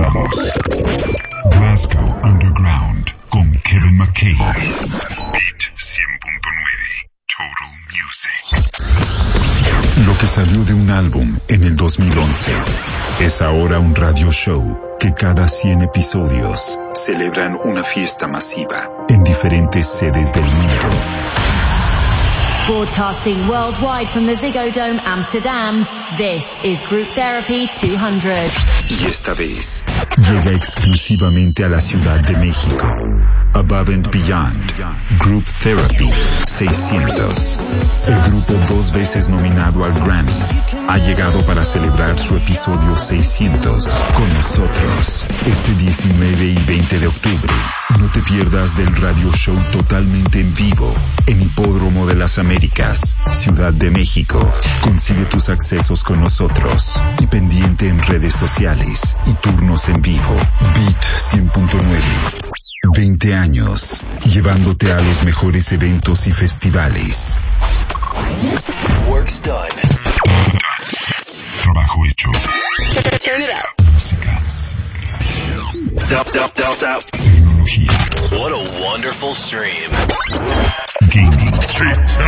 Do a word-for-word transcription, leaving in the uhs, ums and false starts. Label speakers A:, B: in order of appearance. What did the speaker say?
A: Presentamos Glasgow Underground con Kevin McKay. Beat cien punto nueve Total Music. Lo que salió de un álbum en el dos mil once es ahora un radio show que cada cien episodios celebran una fiesta masiva en diferentes sedes del mundo.
B: Broadcasting worldwide from the Ziggo Dome, Amsterdam, this is Group Therapy two hundred.
A: Y esta vez llega exclusivamente a la Ciudad de México. Above and Beyond, Group Therapy seiscientos. El grupo dos veces nominado al Grammy ha llegado para celebrar su episodio seiscientos con nosotros este diecinueve y veinte de octubre. No te pierdas del radio show totalmente en vivo en Hipódromo de las Américas, Ciudad de México. Consigue tus accesos con nosotros y pendiente en redes sociales y turnos en vivo. Beat cien punto nueve. veinte años, llevándote a los mejores eventos y festivales.
C: Work's done.
A: Trabajo hecho.
B: Turn it up.
A: Música.
C: Stop, stop, stop, stop.
A: Tecnología.
C: What a wonderful stream.
A: Gaming.